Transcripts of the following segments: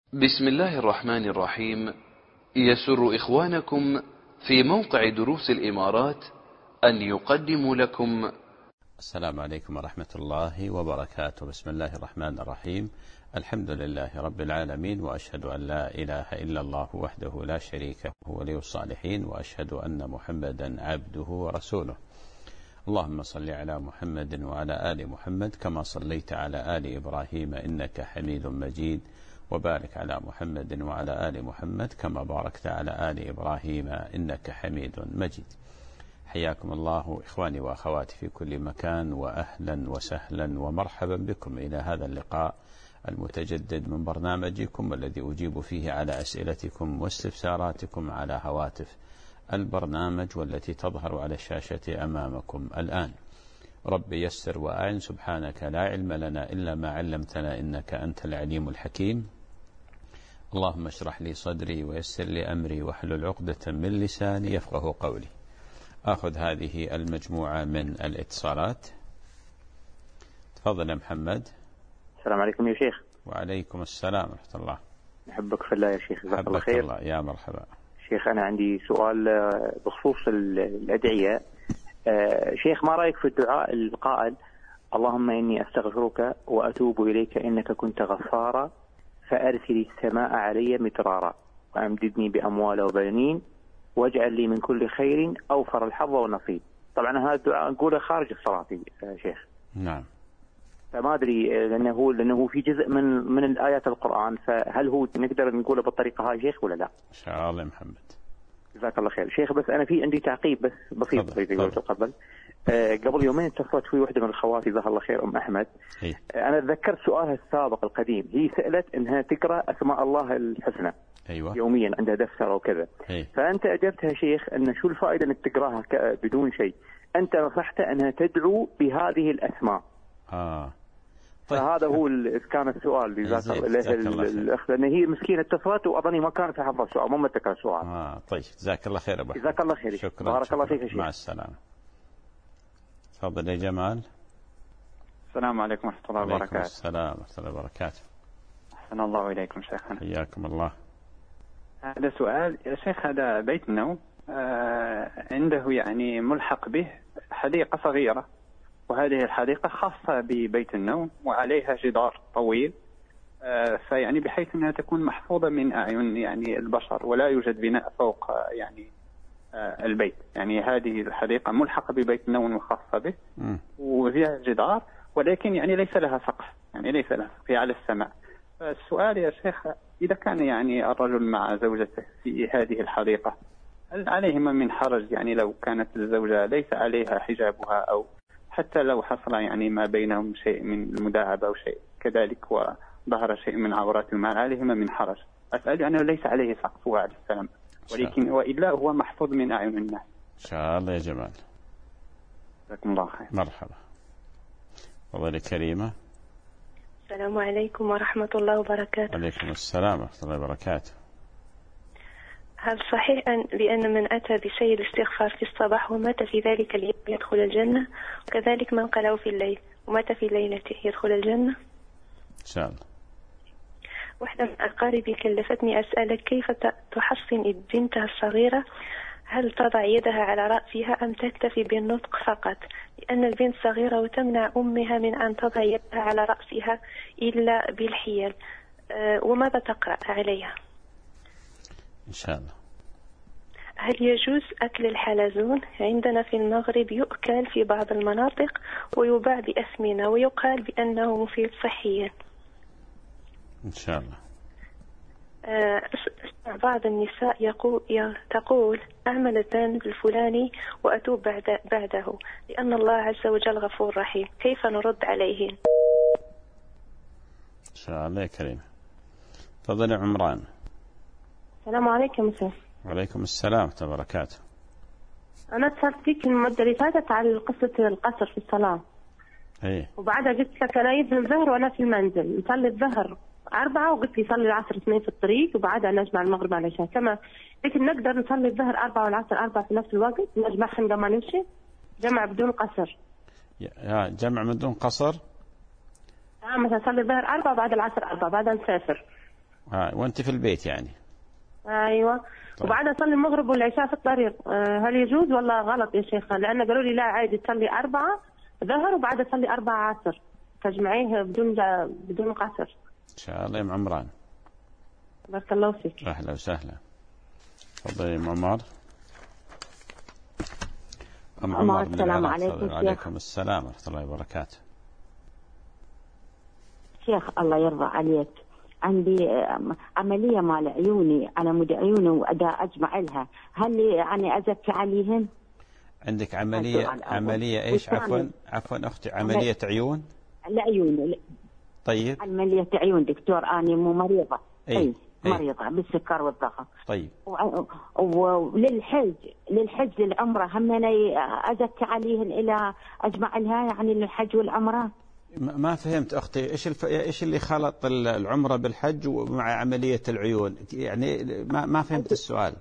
بسم الله الرحمن الرحيم. يسر إخوانكم في موقع دروس الإمارات أن يقدموا لكم. السلام عليكم ورحمة الله وبركاته. بسم الله الرحمن الرحيم. الحمد لله رب العالمين، وأشهد أن لا إله إلا الله وحده لا شريك له ولي الصالحين، وأشهد أن محمدا عبده ورسوله. اللهم صل على محمد وعلى آل محمد كما صليت على آل إبراهيم إنك حميد مجيد، وبارك على محمد وعلى آل محمد كما باركت على آل إبراهيم إنك حميد مجيد. حياكم الله إخواني وأخواتي في كل مكان، وأهلا وسهلا ومرحبا بكم إلى هذا اللقاء المتجدد من برنامجكم الذي أجيب فيه على أسئلتكم واستفساراتكم على هواتف البرنامج والتي تظهر على الشاشة أمامكم الآن. رب يسر وأعن، سبحانك لا علم لنا إلا ما علمتنا إنك أنت العليم الحكيم. اللهم اشرح لي صدري ويسر لي أمري واحلل عقدة من لساني يفقه قولي. أخذ هذه المجموعة من الاتصالات. تفضل يا محمد. السلام عليكم يا شيخ. وعليكم السلام ورحمة الله. أحبك في الله يا شيخ، جزاك الله خير. الله. يا مرحبا شيخ، أنا عندي سؤال بخصوص الأدعية. شيخ، ما رأيك في الدعاء القائل اللهم إني أستغفرك وأتوب إليك إنك كنت غفارا فأرسل السماء علي مدرارا وأمددني بأموال وبنين واجعل لي من كل خير أوفر الحظ والنصيب. طبعا هذا الدعاء نقوله خارج الصلاة يا شيخ. نعم. فما أدري لأنه في جزء من الآيات القرآن، فهل هو نقدر نقوله بالطريقة هاي شيخ ولا لا؟ إن شاء الله يا محمد. جزاك الله خير شيخ. بس أنا في عندي تعقيب بس بسيط قبل. قبل يومين اتصلت في واحدة من الخوات جزاها الله خير، أم أحمد. أنا تذكرت سؤالها السابق القديم، هي سألت أنها تقرأ أسماء الله الحسنى. أيوة. يوميا عندها دفتر وكذا. فأنت أجبتها شيخ أن شو الفائدة أنك تقرأها بدون شيء؟ أنت نصحت أنها تدعو بهذه الأسماء. طيب. فهذا هو كان السؤال جزاك الله الأخ، لأن هي مسكينة اتصلت وأظني ما كانت حافظة السؤال، ما متذكر السؤال. طيب، جزاك الله خير أبو. جزاك الله خير. شكرا. بارك الله فيك يا شيخ. مع السلامة. تفضل يا جمال. السلام عليكم ورحمة الله وبركاته. وعليكم السلام ورحمة الله وبركاته. أحسن الله إليكم شيخنا. حياكم الله. هذا سؤال يا شيخ. هذا بيت النوم عنده يعني ملحق به حديقة صغيرة، وهذه الحديقة خاصة ببيت النوم وعليها جدار طويل، فيعني بحيث أنها تكون محفوظة من أعين يعني البشر، ولا يوجد بناء فوق يعني البيت. يعني هذه الحديقة ملحقة ببيت النوم وخاصة به، وفيها جدار، ولكن يعني ليس لها سقف، يعني ليس لها سقف على السماء. السؤال يا شيخ، إذا كان يعني الرجل مع زوجته في هذه الحديقة، هل عليهما من حرج يعني لو كانت الزوجة ليس عليها حجابها، أو حتى لو حصل يعني ما بينهم شيء من المداعبة أو شيء كذلك وظهر شيء من عورات المال، عليهما من حرج؟ أسأل أنه ليس عليه سقف وعلى السلام، ولكن وإلا هو محفوظ من أعين الناس. إن شاء الله يا جمال. جزاكم الله خير. مرحبا. تفضلي كريمة. السلام عليكم ورحمة الله وبركاته. وعليكم السلام ورحمة الله وبركاته. هل صحيح بأن من أتى بشيء الاستغفار في الصباح ومات في ذلك اليوم يدخل الجنة، وكذلك من قاله في الليل ومات في ليلته يدخل الجنة؟ إن شاء الله. واحدة من أقاربي كلفتني أسألك كيف تحصن بنتها الصغيرة، هل تضع يدها على رأسها أم تكتفي بالنطق فقط؟ لأن البنت صغيرة وتمنع أمها من أن تضع يدها على رأسها إلا بالحيل، وماذا تقرأ عليها؟ إن شاء الله. هل يجوز أكل الحلزون؟ عندنا في المغرب يؤكل في بعض المناطق ويباع بأثمنة ويقال بأنه مفيد صحيا. إن شاء الله. بعض النساء تقول أعمل الذنب الفلاني وأتوب بعده لأن الله عز وجل غفور رحيم، كيف نرد عليهن؟ إن شاء الله يا كريم. تفضل عمران. السلام عليكم مساء. وعليكم السلام ورحمة الله وبركاته. أنا اتصلت فيك المدة اللي فاتت على قصة القصر في الصلاة. وبعدها قلت لك أنا يبني الظهر وأنا في المنزل نصلي الظهر 4 وقلت لي صلي العصر 2 في الطريق وبعدها نجمع المغرب على العشاء، كما لكن نقدر نصلي الظهر 4 والعصر 4 في نفس الوقت نجمعهم لما نمشي جمع بدون قصر. جمع بدون قصر؟ مثلا نصلي الظهر 4 بعد العصر 4 بعدها نسافر. وأنت في البيت يعني. أيوة. طيب. وبعدها أصلي المغرب والعشاء في الطريق، هل يجوز ولا غلط يا شيخ؟ لأن قالوا لي لا عادي تصلي 4 ظهر وبعدها تصلي 4 عصر، تجمعيه بدون قصر. إن شاء الله يا أم عمران. بارك الله فيك. أهلا وسهلا. تفضلي يا أم عمر. أم عمر. السلام عليكم. وعليكم السلام ورحمة الله وبركاته. شيخ الله يرضى عليك، عندي عملية مال عيوني، على مود عيوني وأدا أجمع لها، هل يعني أزكي عليهم؟ عندك عملية إيش؟ عفوا أختي، عملية عيون؟ العيون. طيب. عملية عيون دكتور، أنا مو مريضة. أي مريضة بالسكر والضغط. طيب. وللحج للعمرة هم أنا أزكي عليهم إلى أجمع لها يعني للحج والعمرة؟ ما فهمت أختي، إيش اللي خلط العمرة بالحج ومع عملية العيون؟ يعني ما فهمت السؤال.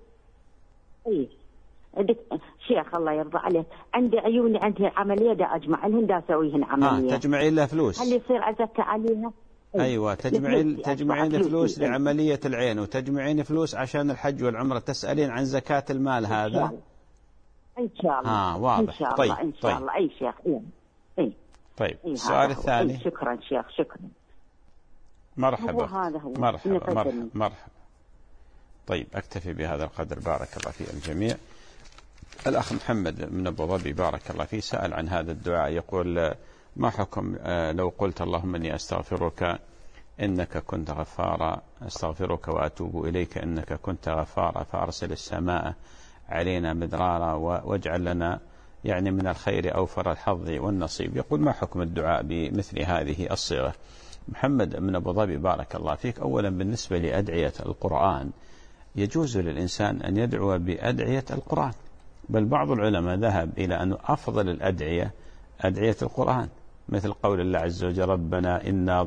شيخ الله يرضى عليك، عندي عيوني عندي عملية دا أجمع لهن، دا أسويهن عملية. تجمعين لها فلوس؟ هل يصير أزكى عليها؟ أيوة، تجمعين فلوس لعملية العين، وتجمعين فلوس عشان الحج والعمرة، تسألين عن زكاة المال هذا؟ إن شاء الله. واضح. إن شاء الله. طيب. إن شاء الله. أي شيخ. طيب. السؤال الثاني. شكرا شيخ. شكرا. مرحبا. هذا هو. مرحبا. طيب، أكتفي بهذا القدر. بارك الله في الجميع. الأخ محمد من أبو ظبي بارك الله فيه سأل عن هذا الدعاء، يقول: ما حكم لو قلت اللهم إني أستغفرك إنك كنت غفارا، أستغفرك وأتوب إليك إنك كنت غفارا، فأرسل السماء علينا مدرارا واجعل لنا يعني من الخير أوفر الحظ والنصيب. يقول: ما حكم الدعاء بمثل هذه الصيغة؟ محمد من أبو ظبي بارك الله فيك، أولا بالنسبة لأدعية القرآن يجوز للإنسان أن يدعو بأدعية القرآن، بل بعض العلماء ذهب إلى أن أفضل الأدعية أدعية القرآن، مثل قول الله عز وجل: ربنا إنا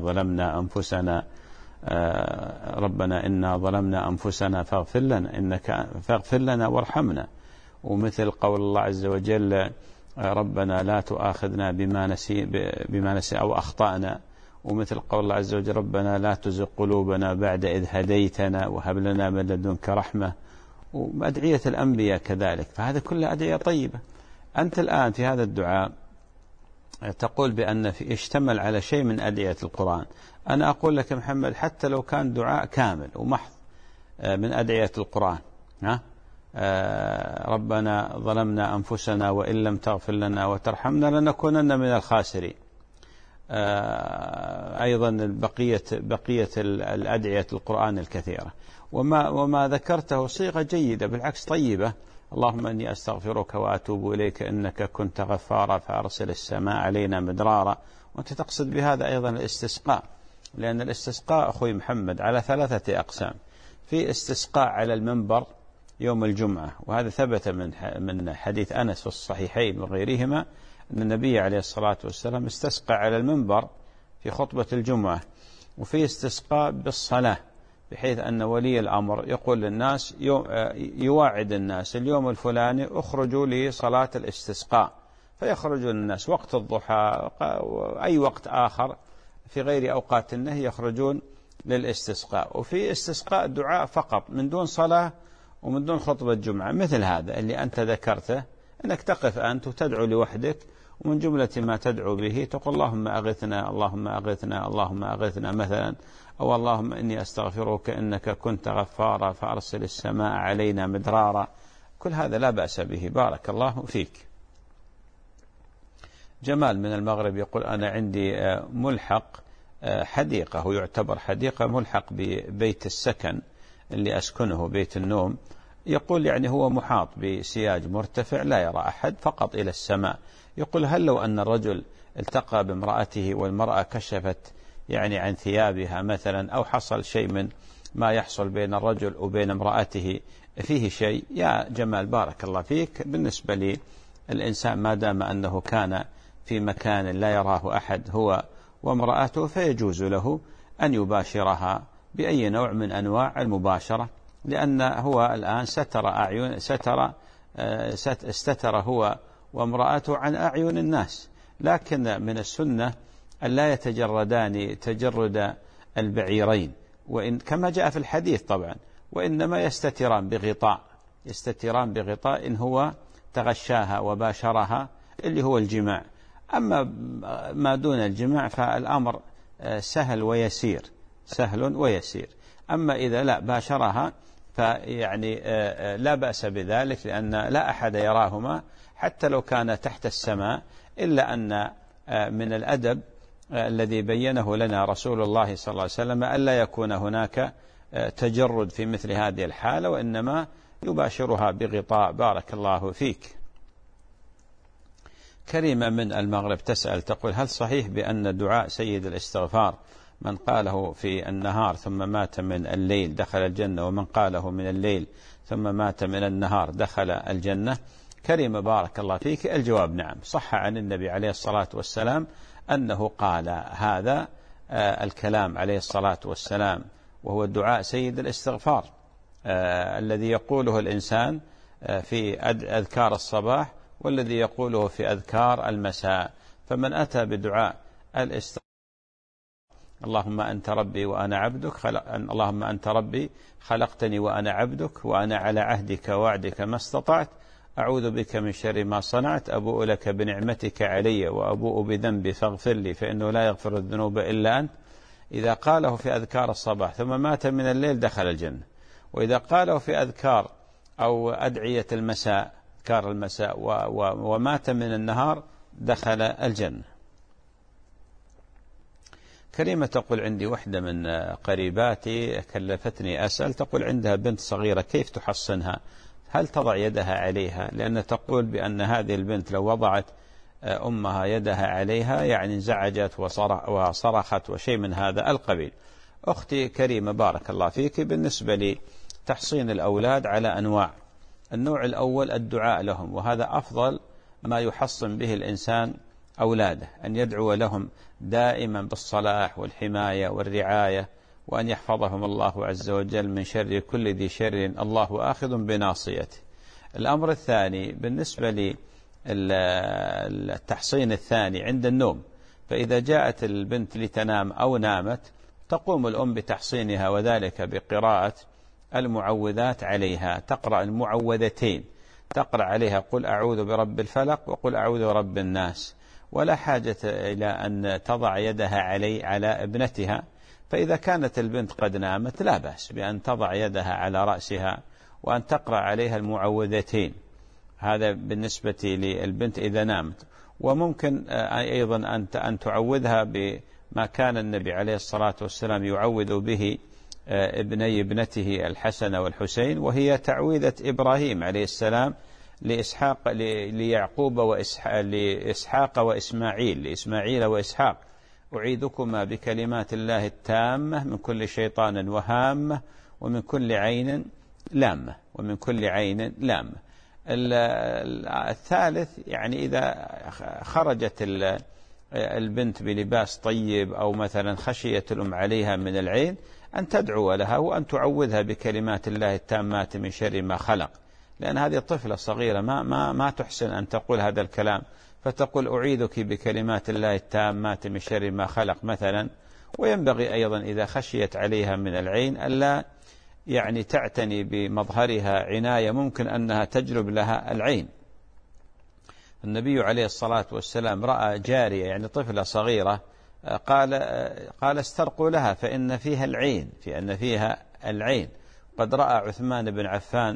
ظلمنا أنفسنا فاغفر لنا وارحمنا. ومثل قول الله عز وجل: ربنا لا تؤاخذنا بما نسي أو أخطأنا. ومثل قول الله عز وجل: ربنا لا تزغ قلوبنا بعد إذ هديتنا وهب لنا من لدنك رحمة. وأدعية الأنبياء كذلك، فهذا كله أدعية طيبة. أنت الآن في هذا الدعاء تقول بأن اشتمل على شيء من أدعية القرآن. أنا أقول لك محمد، حتى لو كان دعاء كامل ومحض من أدعية القرآن، ربنا ظلمنا أنفسنا وإن لم تغفر لنا وترحمنا لنكونن من الخاسرين. أيضا بقية الأدعية القرآن الكثيرة، وما ذكرته صيغة جيدة بالعكس طيبة: اللهم إني أستغفرك وأتوب إليك إنك كنت غفارا فأرسل السماء علينا مدرارا. وأنت تقصد بهذا أيضا الاستسقاء، لأن الاستسقاء أخوي محمد على 3 أقسام. في استسقاء على المنبر يوم الجمعة، وهذا ثبت من حديث أنس في الصحيحين وغيرهما أن النبي عليه الصلاة والسلام استسقى على المنبر في خطبة الجمعة. وفي استسقاء بالصلاة، بحيث أن ولي الأمر يقول للناس يواعد الناس: اليوم الفلاني اخرجوا لصلاة الاستسقاء، فيخرجون الناس وقت الضحى أي وقت آخر في غير أوقات النهي يخرجون للاستسقاء. وفي استسقاء دعاء فقط من دون صلاة ومن دون خطبة جمعة، مثل هذا اللي أنت ذكرته، أنك تقف أنت وتدعو لوحدك، ومن جملة ما تدعو به تقول: اللهم أغثنا اللهم أغثنا اللهم أغثنا مثلا، أو اللهم إني أستغفرك إنك كنت غفارا فأرسل السماء علينا مدرارا. كل هذا لا بأس به. بارك الله فيك. جمال من المغرب يقول: أنا عندي ملحق حديقة، هو يعتبر حديقة ملحق ببيت السكن اللي أسكنه بيت النوم. يقول يعني هو محاط بسياج مرتفع لا يرى أحد فقط إلى السماء. يقول: هل لو أن الرجل التقى بامرأته والمرأة كشفت يعني عن ثيابها مثلا، أو حصل شيء من ما يحصل بين الرجل وبين امرأته فيه شيء؟ يا جمال بارك الله فيك، بالنسبة لي الإنسان ما دام أنه كان في مكان لا يراه أحد هو وامرأته، فيجوز له أن يباشرها بأي نوع من أنواع المباشرة، لأن هو الآن استتر هو وامرأته عن أعين الناس. لكن من السنة أن لا يتجردان تجرد البعيرين، وإن كما جاء في الحديث طبعا، وإنما يستتران بغطاء إن هو تغشاها وباشرها اللي هو الجماع. أما ما دون الجماع فالأمر سهل ويسير. أما إذا لا باشرها فيعني لا بأس بذلك، لأن لا أحد يراهما حتى لو كان تحت السماء، إلا أن من الأدب الذي بينه لنا رسول الله صلى الله عليه وسلم ألا يكون هناك تجرد في مثل هذه الحالة، وإنما يباشرها بغطاء. بارك الله فيك. كريمة من المغرب تسأل تقول: هل صحيح بأن دعاء سيد الاستغفار من قاله في النهار ثم مات من الليل دخل الجنة، ومن قاله من الليل ثم مات من النهار دخل الجنة؟ كريمة بارك الله فيك، الجواب نعم، صح عن النبي عليه الصلاة والسلام أنه قال هذا الكلام عليه الصلاة والسلام، وهو دعاء سيد الاستغفار الذي يقوله الإنسان في أذكار الصباح والذي يقوله في أذكار المساء. فمن أتى بدعاء الاستغفار: اللهم أنت ربي وأنا عبدك، اللهم أنت ربي خلقتني وأنا عبدك، وأنا على عهدك ووعدك ما استطعت، أعوذ بك من شر ما صنعت، أبوء لك بنعمتك علي وأبوء بذنبي فاغفر لي فإنه لا يغفر الذنوب إلا أنت. إذا قاله في أذكار الصباح ثم مات من الليل دخل الجنة. وإذا قاله في أذكار أو أدعية المساء، أذكار المساء، ومات من النهار دخل الجنة. كريمة تقول: عندي وحدة من قريباتي كلفتني أسأل، تقول عندها بنت صغيرة كيف تحصنها؟ هل تضع يدها عليها؟ لأن تقول بأن هذه البنت لو وضعت أمها يدها عليها يعني انزعجت وصرخت وشيء من هذا القبيل. أختي كريمة بارك الله فيك، بالنسبة لتحصين الأولاد على أنواع. النوع الأول الدعاء لهم، وهذا أفضل ما يحصن به الإنسان أولاده، أن يدعو لهم دائما بالصلاح والحماية والرعاية، وأن يحفظهم الله عز وجل من شر كل ذي شر الله آخذ بناصيته. الأمر الثاني بالنسبة للتحصين الثاني عند النوم، فإذا جاءت البنت لتنام أو نامت تقوم الأم بتحصينها، وذلك بقراءة المعوذات عليها، تقرأ المعوذتين، تقرأ عليها قل أعوذ برب الفلق وقل أعوذ برب الناس، ولا حاجة إلى أن تضع يدها على ابنتها. فإذا كانت البنت قد نامت لا بأس بأن تضع يدها على رأسها وأن تقرأ عليها المعوذتين، هذا بالنسبة للبنت إذا نامت. وممكن أيضا أن تعوذها بما كان النبي عليه الصلاة والسلام يعوذ به ابني ابنته الحسن والحسين، وهي تعويذة إبراهيم عليه السلام ليعقوب لإسحاق وإسماعيل، لإسماعيل وإسحاق: أعيذكما بكلمات الله التامة من كل شيطان وهامة ومن كل عين لامة. الثالث يعني إذا خرجت البنت بلباس طيب أو مثلا خشيت الأم عليها من العين، أن تدعو لها وأن تعوذها بكلمات الله التامات من شر ما خلق، لأن هذه طفلة صغيرة ما تحسن أن تقول هذا الكلام، فتقول أعيذك بكلمات الله التامات من شر ما خلق مثلا. وينبغي أيضا إذا خشيت عليها من العين ألا يعني تعتني بمظهرها عناية ممكن أنها تجلب لها العين. النبي عليه الصلاة والسلام رأى جارية يعني طفلة صغيرة، قال استرقوا لها فإن فيها العين. قد رأى عثمان بن عفان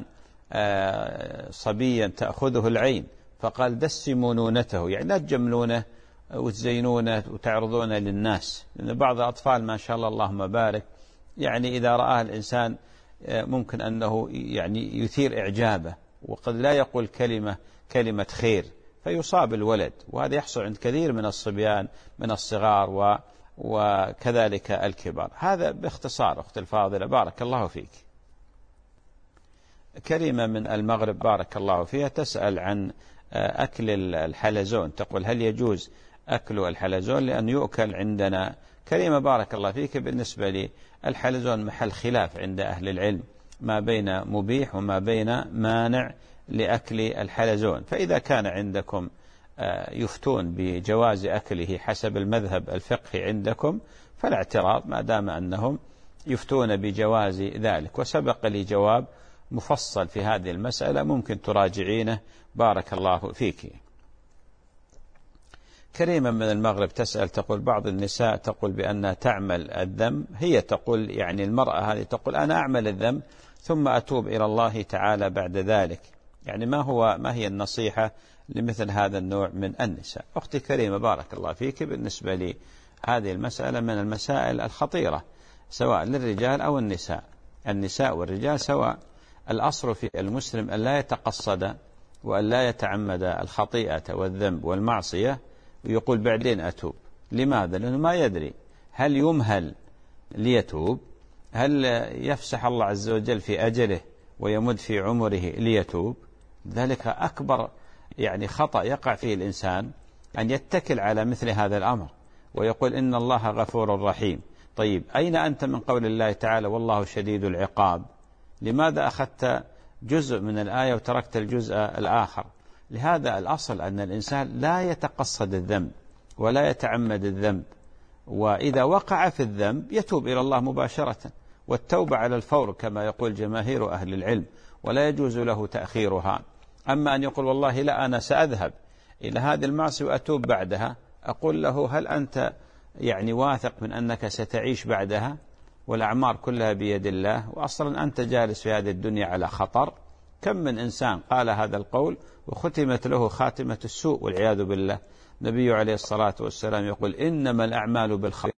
صبيا تأخذه العين فقال دسموا نونته، يعني لا تجملونه وتزينونه وتعرضونه للناس، لأن بعض الأطفال ما شاء الله اللهم بارك يعني إذا رآه الإنسان ممكن أنه يعني يثير إعجابه، وقد لا يقول كلمة خير فيصاب الولد، وهذا يحصل عند كثير من الصبيان من الصغار وكذلك الكبار. هذا باختصار أخت الفاضلة بارك الله فيك. كريمة من المغرب بارك الله فيها تسأل عن أكل الحلزون، تقول هل يجوز أكل الحلزون لأن يؤكل عندنا؟ كريمة بارك الله فيك، بالنسبة للحلزون محل خلاف عند أهل العلم ما بين مبيح وما بين مانع لأكل الحلزون، فإذا كان عندكم يفتون بجواز أكله حسب المذهب الفقهي عندكم فلا اعتراض، ما دام أنهم يفتون بجواز ذلك، وسبق لي جواب مفصل في هذه المسألة ممكن تراجعينه. بارك الله فيك. كريمة من المغرب تسأل تقول بعض النساء تقول بأنها تعمل الذنب، هي تقول يعني المرأة هذه تقول أنا أعمل الذنب ثم أتوب إلى الله تعالى بعد ذلك، يعني ما هي النصيحة لمثل هذا النوع من النساء؟ أختي كريمة بارك الله فيك، بالنسبة لي هذه المسألة من المسائل الخطيرة سواء للرجال أو النساء، النساء والرجال سواء. الأصل في المسلم أن لا يتقصد وأن لا يتعمد الخطيئة والذنب والمعصية ويقول بعدين أتوب. لماذا؟ لأنه ما يدري هل يمهل ليتوب، هل يفسح الله عز وجل في أجله ويمد في عمره ليتوب. ذلك أكبر يعني خطأ يقع فيه الإنسان أن يتكل على مثل هذا الأمر ويقول إن الله غفور رحيم. طيب أين أنت من قول الله تعالى والله شديد العقاب؟ لماذا أخذت جزء من الآية وتركت الجزء الآخر؟ لهذا الأصل أن الإنسان لا يتقصد الذنب ولا يتعمد الذنب، وإذا وقع في الذنب يتوب إلى الله مباشرة، والتوبة على الفور كما يقول جماهير أهل العلم، ولا يجوز له تأخيرها. أما أن يقول والله لا أنا سأذهب إلى هذه المعصية وأتوب بعدها، أقول له هل أنت يعني واثق من أنك ستعيش بعدها؟ والأعمار كلها بيد الله، وأصلا أنت جالس في هذه الدنيا على خطر. كم من إنسان قال هذا القول وختمت له خاتمة السوء والعياذ بالله. النبي عليه الصلاة والسلام يقول إنما الأعمال بالخواتيم،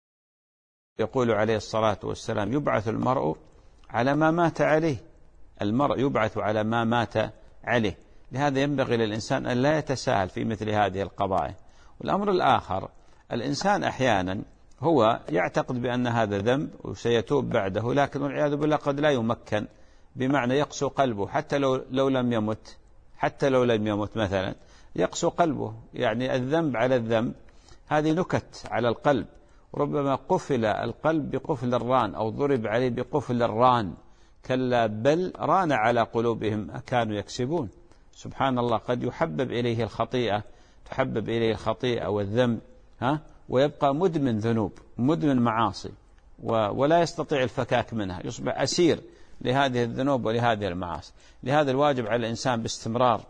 يقول عليه الصلاة والسلام يبعث المرء على ما مات عليه، المرء يبعث على ما مات عليه. لهذا ينبغي للإنسان أن لا يتساهل في مثل هذه القضايا. والأمر الآخر، الإنسان أحيانا هو يعتقد بأن هذا ذنب وسيتوب بعده، لكن والعياذ بالله قد لا يمكن، بمعنى يقسو قلبه حتى لو لم يمت، حتى لو لم يمت مثلا يقسو قلبه، يعني الذنب على الذنب هذه نكت على القلب. ربما قفل القلب بقفل الران أو ضرب عليه بقفل الران، كلا بل ران على قلوبهم كانوا يكسبون. سبحان الله، قد يحبب إليه الخطيئة، تحبب إليه الخطيئة والذنب ويبقى مدمن ذنوب مدمن معاصي ولا يستطيع الفكاك منها، يصبح أسير لهذه الذنوب ولهذه المعاصي. لهذا الواجب على الإنسان باستمرار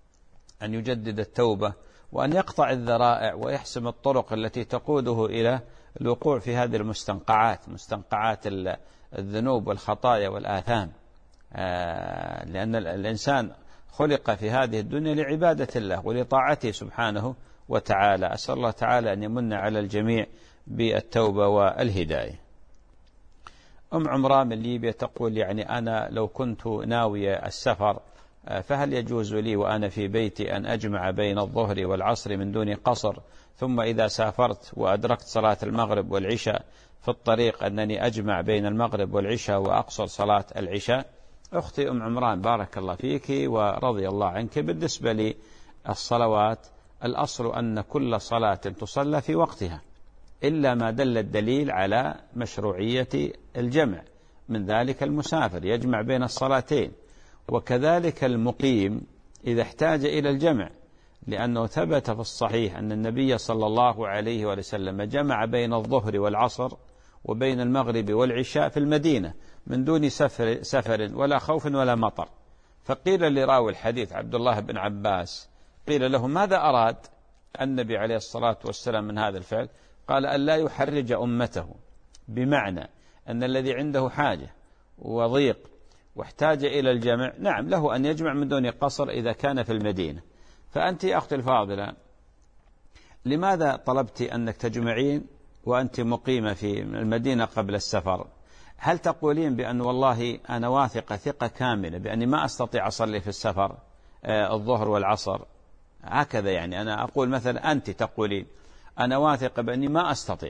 أن يجدد التوبة وأن يقطع الذرائع ويحسم الطرق التي تقوده إلى الوقوع في هذه المستنقعات، مستنقعات الذنوب والخطايا والآثام، لأن الإنسان خلق في هذه الدنيا لعبادة الله ولطاعته سبحانه وتعالى. أسأل الله تعالى أن يمن على الجميع بالتوبة والهداية. أم عمران من ليبيا تقول يعني أنا لو كنت ناوية السفر فهل يجوز لي وأنا في بيتي أن أجمع بين الظهر والعصر من دون قصر، ثم إذا سافرت وأدركت صلاة المغرب والعشاء في الطريق أنني أجمع بين المغرب والعشاء وأقصر صلاة العشاء؟ أختي أم عمران بارك الله فيك ورضي الله عنك، بالنسبة للصلوات الأصل أن كل صلاة تصلى في وقتها إلا ما دل الدليل على مشروعية الجمع، من ذلك المسافر يجمع بين الصلاتين، وكذلك المقيم إذا احتاج إلى الجمع، لأنه ثبت في الصحيح أن النبي صلى الله عليه وسلم جمع بين الظهر والعصر وبين المغرب والعشاء في المدينة من دون سفر ولا خوف ولا مطر. فقيل لراوي الحديث عبد الله بن عباس، قيل له ماذا أراد النبي عليه الصلاة والسلام من هذا الفعل؟ قال أن لا يحرج أمته، بمعنى أن الذي عنده حاجة وضيق واحتاج إلى الجمع نعم له أن يجمع من دون قصر إذا كان في المدينة. فأنت يا أختي الفاضلة لماذا طلبت أنك تجمعين وأنت مقيمة في المدينة قبل السفر؟ هل تقولين بأن والله أنا واثقة ثقة كاملة بأني ما أستطيع أصلي في السفر الظهر والعصر؟ هكذا يعني أنا أقول مثلا أنت تقولين أنا واثقة بأني ما أستطيع،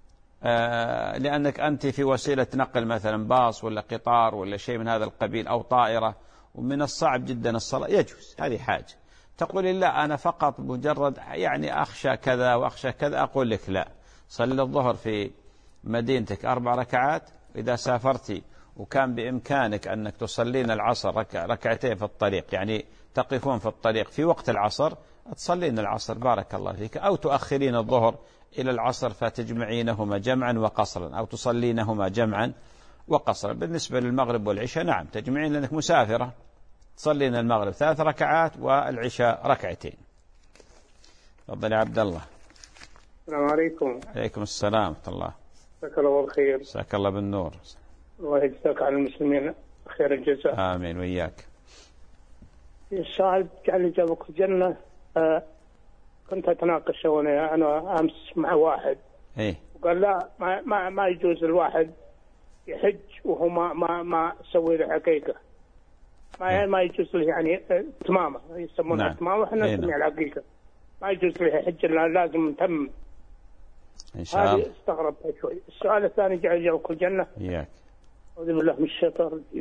لأنك أنت في وسيلة نقل مثلا باص ولا قطار ولا شيء من هذا القبيل أو طائرة، ومن الصعب جدا الصلاة، يجوز هذه حاجة. تقول لا أنا فقط مجرد يعني أخشى كذا وأخشى كذا، أقول لك لا، صلي الظهر في مدينتك 4 ركعات، إذا سافرتي وكان بإمكانك أنك تصلين العصر ركعتين في الطريق، يعني تقفون في الطريق في وقت العصر تصلين العصر بارك الله فيك، أو تؤخرين الظهر إلى العصر فتجمعينهما جمعا وقصرا، أو تصلينهما جمعا وقصر. بالنسبة للمغرب والعشاء نعم تجمعين لأنك مسافرة، تصلين المغرب 3 ركعات والعشاء 2. تفضل يا عبد الله. السلام عليكم. عليكم السلام ورحمة الله. جزاك الله بالخير. جزاك الله بالنور. الله يجزاك على المسلمين خير الجزاء. آمين وإياك. السؤال جعل جابك الجنة. كنت أتناقش أنا أمس مع واحد. إيه. وقال لا ما يجوز الواحد يحج وهو ما سوي له حقيقة. ما يجوز له يعني تمامة يسمونها تمامة وإحنا نسميها الحقيقة. ما يجوز له حج إلا لازم تم. إن شاء الله. هذه استغربت شوي. السؤال الثاني جعل جابك الجنة. إياك. أعوذ بالله من الشيطان الرجيم.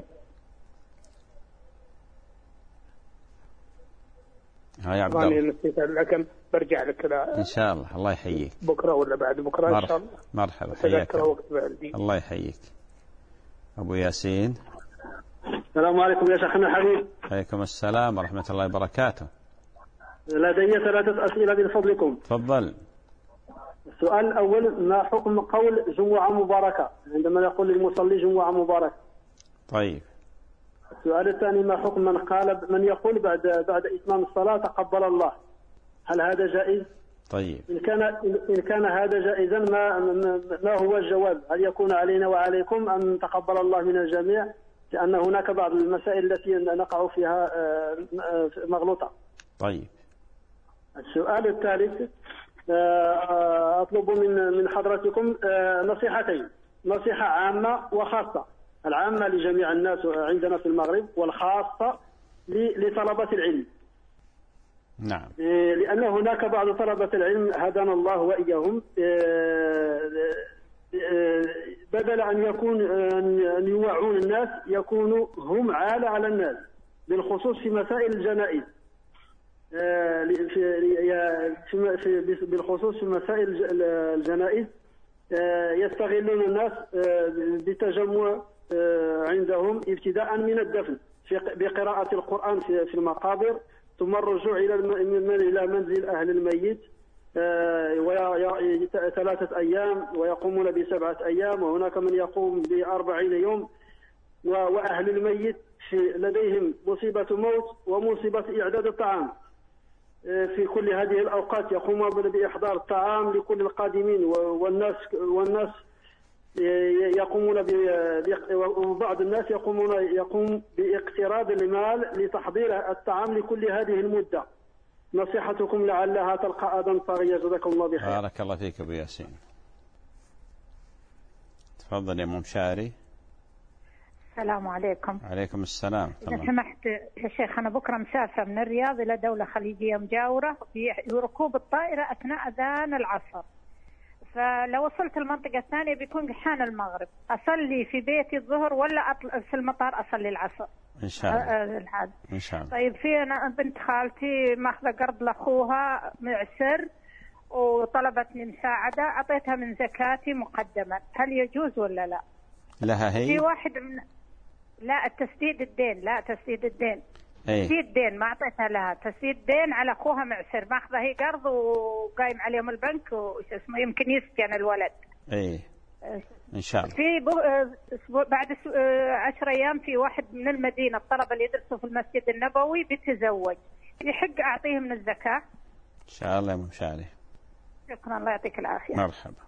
يا عبد الله. نسيت لكن برجع لك إن شاء الله. الله يحييك. بكرة ولا بعد بكرة إن شاء الله. مرحبا حياك. الله يحييك. أبو ياسين. السلام عليكم يا شيخنا الحبيب. عليكم السلام ورحمة الله وبركاته. لدي 3 أسئلة بفضلكم. تفضل. السؤال الأول: ما حكم قول جمعة مباركة عندما يقول للمصلي جمعة مباركة؟ طيب. السؤال الثاني: ما حكم من يقول بعد إتمام الصلاة تقبل الله؟ هل هذا جائز؟ طيب. إن كان هذا جائزا ما هو الجواب؟ هل يكون علينا وعليكم أن نتقبل الله من الجميع؟ لأن هناك بعض المسائل التي نقع فيها مغلوطة. طيب. السؤال الثالث: أطلب من حضرتكم نصيحتين، نصيحة عامة وخاصة. العامة لجميع الناس عندنا في المغرب، والخاصة لطلبة العلم. نعم. لأن هناك بعض طلبة العلم هدانا الله وإياهم، بدل أن أن يوعون الناس يكونوا هم عالة على الناس، بالخصوص في مسائل الجنائز. بالخصوص في مسائل الجنائز يستغلون الناس بتجمع عندهم ابتداء من الدفن بقراءة القرآن في المقابر، ثم الرجوع إلى منزل أهل الميت 3 أيام، ويقومون ب7 أيام، وهناك من يقوم ب40 يوم. وأهل الميت لديهم مصيبة موت ومصيبة إعداد الطعام. في كل هذه الأوقات يقومون بإحضار الطعام لكل القادمين، والناس يقومون وبعض الناس يقوم باقتراض المال لتحضير الطعام لكل هذه المدة. نصيحتكم لعلها تلقى أذى صاغية. جزاكم الله بخير. بارك الله فيك أبو ياسين. تفضل يا أم شاري. السلام عليكم. عليكم السلام. إذا سمحت يا شيخ، أنا بكرة مسافرة من الرياض إلى دولة خليجية مجاورة، بركوب الطائرة أثناء أذان العصر، فلو وصلت المنطقة الثانية بيكون حان المغرب، أصلي في بيتي الظهر ولا أطلع في المطار أصلي العصر؟ إن شاء الله. إن شاء الله. طيب، في أنا بنت خالتي ماخذة قرض لأخوها معسر وطلبتني مساعدة، أعطيتها من زكاتي مقدما، هل يجوز ولا لا؟ لها هي؟ في واحد لا تسديد الدين، لا تسديد الدين. تسديد دين ما أعطيتها لها، تسديد دين على أخوها معسر، ماخذة هي قرض وقايم عليهم البنك وش اسمه، يمكن يسجن الولد. إن شاء الله. في بعد 10 أيام في واحد من المدينة الطلبة اللي يدرسوا في المسجد النبوي بيتزوج، يحق أعطيه من الزكاة؟ إن شاء الله يا أم شاري. شكرا، الله يعطيك العافية. مرحبا.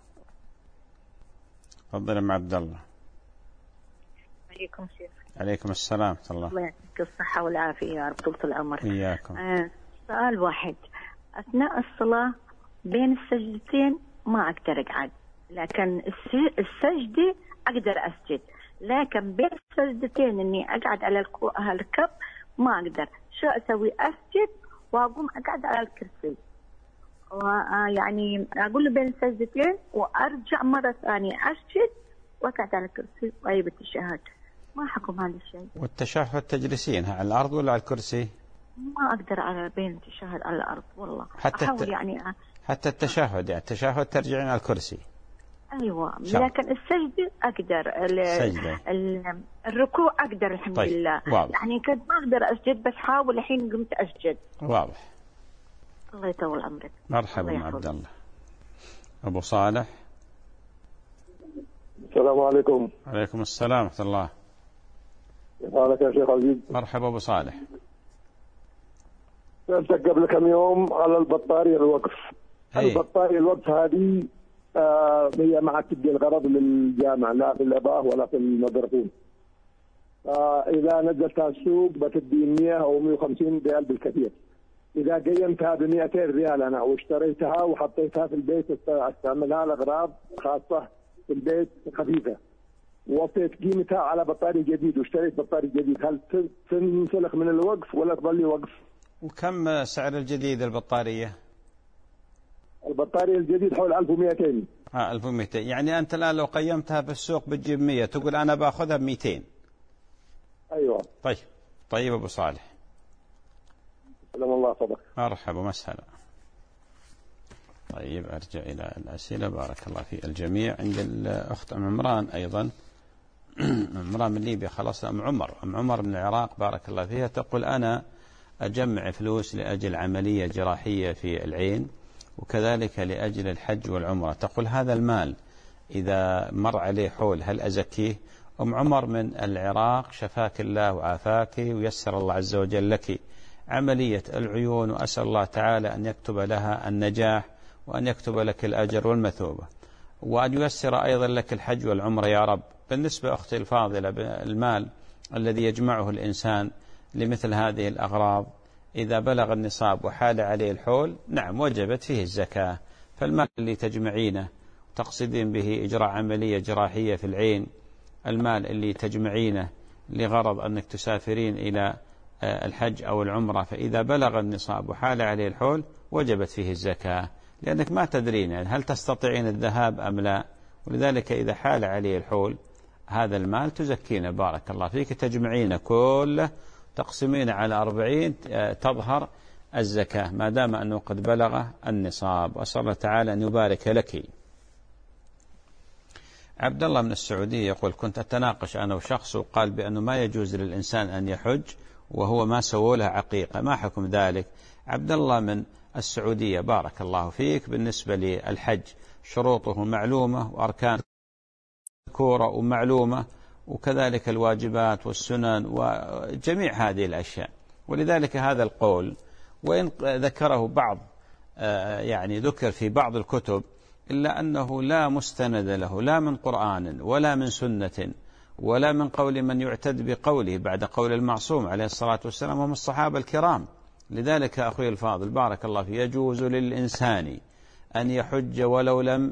تفضل يا أم عبد الله. عليكم شيخ. عليكم السلام ورحمة الله. الله يعطيك الصحة والعافية يا رب طول العمر. إياكم. سؤال واحد: أثناء الصلاة بين السجدتين ما أقدر أقعد، لكن السجدة أقدر أسجد، لكن بين السجدتين إني أقعد على الكب ما أقدر. شو أسوي؟ أسجد وأقوم أقعد على الكرسي، ويعني أقول له بين السجدتين وأرجع مرة ثانية أسجد وأقعد على الكرسي وأجيب التشهد. ما حكم هذا الشيء؟ والتشهد تجلسين على الأرض ولا على الكرسي؟ ما أقدر على بين التشهد على الأرض والله. أحاول يعني حتى التشهد، يعني التشهد ترجعين على الكرسي. أيوة، لكن السجدة أقدر، الركوع أقدر الحمد لله. واضح. يعني كنت ما أقدر أسجد، بس حاول الحين قمت أسجد. واضح. الله يطول عمرك. مرحبا عبد الله. أبو صالح. السلام عليكم. وعليكم السلام ورحمة الله. كيف حالك يا شيخ عزيز؟ مرحبا أبو صالح. سألتك قبل كم يوم على البطارية الوقف. البطارية الوقف هذه هي ما عاد تدي الغرض للجامع، لا في الآباء ولا في المدرسين. فإذا نزلتها السوق بتدي 100 أو 150 ريال بالكثير. إذا قيمتها ب 200 ريال أنا واشتريتها وحطيتها في البيت استعملها لأغراض خاصة في البيت خفيفة، ووطيت قيمتها على بطارية جديد واشتريت بطارية جديد، هل تنسلخ من الوقف ولا تظلي وقف؟ وكم سعر الجديد البطارية؟ البطارية الجديد حول 1200. 1200. يعني أنت الآن لو قيمتها في السوق بتجيب 100، تقول أنا بأخذها ب 200. أيوة. طيب أبو صالح. سلام الله صدق. مرحبا ومسهلا. طيب أرجع إلى الأسئلة. بارك الله في الجميع. عند الأخت أم عمران أيضا، عمران من ليبيا خلاص. أم عمر من العراق بارك الله فيها، تقول أنا أجمع فلوس لأجل عملية جراحية في العين وكذلك لأجل الحج والعمرة. تقول هذا المال إذا مر عليه حول هل أزكيه؟ أم عمر من العراق، شفاك الله وعافاك ويسر الله عز وجل لك عملية العيون، وأسأل الله تعالى أن يكتب لها النجاح وأن يكتب لك الأجر والمثوبة وأن ييسر أيضا لك الحج والعمرة يا رب. بالنسبة أختي الفاضلة، المال الذي يجمعه الإنسان لمثل هذه الأغراض إذا بلغ النصاب وحال عليه الحول نعم وجبت فيه الزكاة. فالمال اللي تجمعينه تقصدين به إجراء عملية جراحية في العين، المال اللي تجمعينه لغرض أنك تسافرين إلى الحج أو العمرة، فإذا بلغ النصاب وحال عليه الحول وجبت فيه الزكاة، لأنك ما تدرين يعني هل تستطيعين الذهاب أم لا، ولذلك إذا حال عليه الحول هذا المال تزكين بارك الله فيك، تجمعين كله تقسمين على 40 تظهر الزكاة ما دام أنه قد بلغ النصاب، وأسأل الله تعالى أن يبارك لك. عبد الله من السعودية يقول كنت أتناقش أنا وشخص وقال بأنه ما يجوز للإنسان أن يحج وهو ما سووا له عقيقة، ما حكم ذلك؟ عبد الله من السعودية بارك الله فيك، بالنسبة للحج شروطه معلومة وأركان كورة ومعلومة، وكذلك الواجبات والسنن وجميع هذه الأشياء، ولذلك هذا القول وإن ذكره بعض يعني ذكر في بعض الكتب إلا أنه لا مستند له لا من قرآن ولا من سنة ولا من قول من يعتد بقوله بعد قول المعصوم عليه الصلاة والسلام وهم الصحابة الكرام. لذلك أخوي الفاضل بارك الله فيه يجوز للإنسان أن يحج ولو لم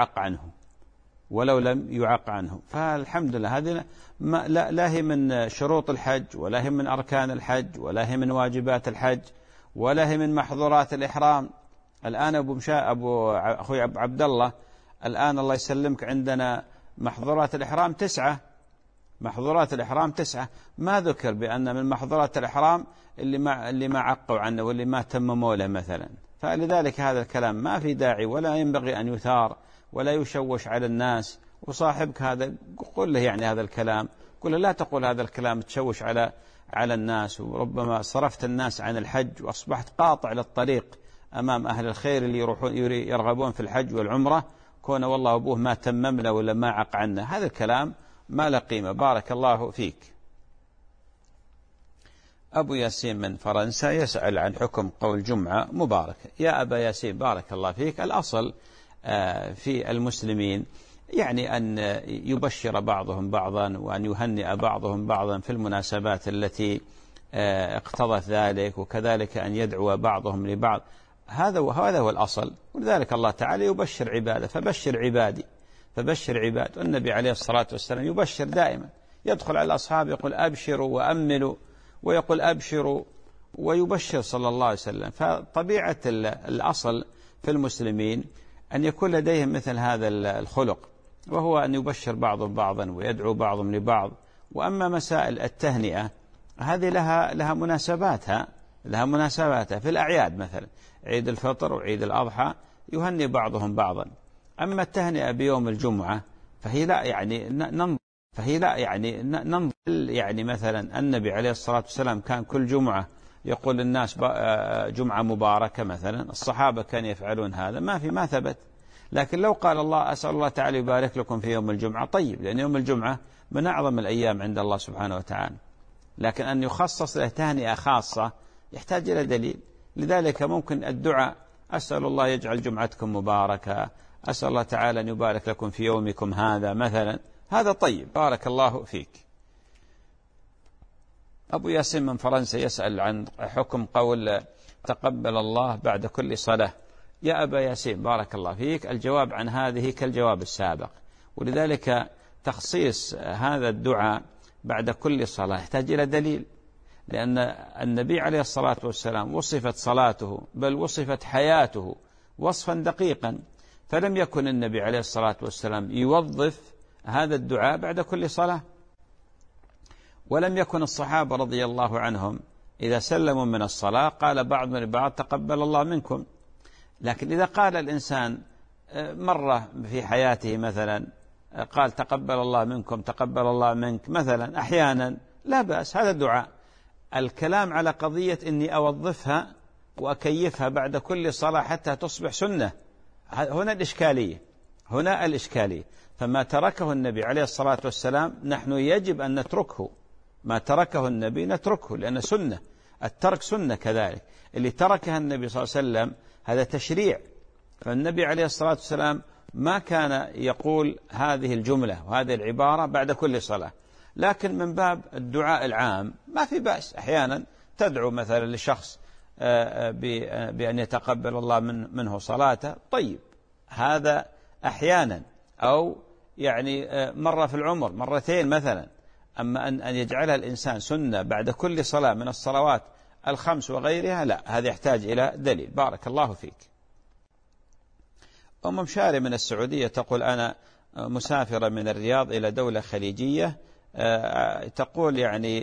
يعق عنه، فالحمد لله هذه لا هي من شروط الحج ولا هي من أركان الحج ولا هي من واجبات الحج ولا هي من محظورات الإحرام. الآن أخوي عبد الله الآن الله يسلمك عندنا محظورات الإحرام 9، محظورات الإحرام 9، ما ذكر بأن من محظورات الإحرام اللي ما عقوا عنه واللي ما تمموا له مثلا. فلذلك هذا الكلام ما في داعي ولا ينبغي أن يثار ولا يشوش على الناس. وصاحبك هذا قل له يعني هذا الكلام، قل له لا تقول هذا الكلام تشوش على الناس، وربما صرفت الناس عن الحج وأصبحت قاطع للطريق أمام أهل الخير اللي يرغبون في الحج والعمرة، كون والله أبوه ما تمم له ولا ما عق عنه، هذا الكلام ما له قيمة. بارك الله فيك. أبو ياسين من فرنسا يسأل عن حكم قول جمعة مباركة. يا أبا ياسين بارك الله فيك، الأصل في المسلمين يعني أن يبشر بعضهم بعضا وأن يهنئ بعضهم بعضا في المناسبات التي اقتضت ذلك، وكذلك أن يدعو بعضهم لبعض، هذا هو الأصل. ولذلك الله تعالى يبشر عباده، فبشر عبادي والنبي عليه الصلاة والسلام يبشر دائما، يدخل على الأصحاب يقول أبشروا وأملوا، ويقول أبشروا ويبشر صلى الله عليه وسلم. فطبيعة الأصل في المسلمين أن يكون لديهم مثل هذا الخلق، وهو أن يبشر بعضهم بعضا ويدعو بعضهم لبعض. وأما مسائل التهنئة هذه لها مناسباتها في الأعياد، مثلا عيد الفطر وعيد الأضحى يهني بعضهم بعضا. أما التهنئة بيوم الجمعة فهي لا يعني ننظر يعني مثلا النبي عليه الصلاة والسلام كان كل جمعة يقول للناس جمعة مباركة مثلا، الصحابة كانوا يفعلون هذا، ما ثبت. لكن لو قال الله أسأل الله تعالى يبارك لكم في يوم الجمعة، طيب، لأن يوم الجمعة من أعظم الأيام عند الله سبحانه وتعالى، لكن أن يخصص له تهنئة خاصة يحتاج إلى دليل. لذلك ممكن الدعاء أسأل الله يجعل جمعتكم مباركة، أسأل الله تعالى أن يبارك لكم في يومكم هذا مثلا، هذا طيب، بارك الله فيك. أبو ياسين من فرنسا يسأل عن حكم قول تقبل الله بعد كل صلاة. يا أبا ياسين بارك الله فيك، الجواب عن هذه كالجواب السابق، ولذلك تخصيص هذا الدعاء بعد كل صلاة يحتاج إلى دليل، لأن النبي عليه الصلاة والسلام وصفت صلاته بل وصفت حياته وصفا دقيقا، فلم يكن النبي عليه الصلاة والسلام يوظف هذا الدعاء بعد كل صلاة، ولم يكن الصحابة رضي الله عنهم إذا سلموا من الصلاة قال بعضهم لبعض تقبل الله منكم. لكن إذا قال الإنسان مرة في حياته مثلا قال تقبل الله منكم تقبل الله منك مثلا أحيانا، لا بأس، هذا الدعاء. الكلام على قضية إني أوظفها وأكيفها بعد كل صلاة حتى تصبح سنة، هنا الإشكالية. فما تركه النبي عليه الصلاة والسلام نحن يجب أن نتركه، ما تركه النبي نتركه لأنه سنة، الترك سنة كذلك. اللي تركها النبي صلى الله عليه وسلم هذا تشريع، فالنبي عليه الصلاة والسلام ما كان يقول هذه الجملة وهذه العبارة بعد كل صلاة. لكن من باب الدعاء العام ما في بأس، أحيانا تدعو مثلا لشخص بأن يتقبل الله منه صلاته، طيب، هذا أحيانا، أو يعني مرة في العمر مرتين مثلا. أما أن يجعلها الإنسان سنة بعد كل صلاة من الصلوات الخمس وغيرها، لا، هذا يحتاج إلى دليل. بارك الله فيك. أم مشاري من السعودية تقول أنا مسافرة من الرياض إلى دولة خليجية، تقول يعني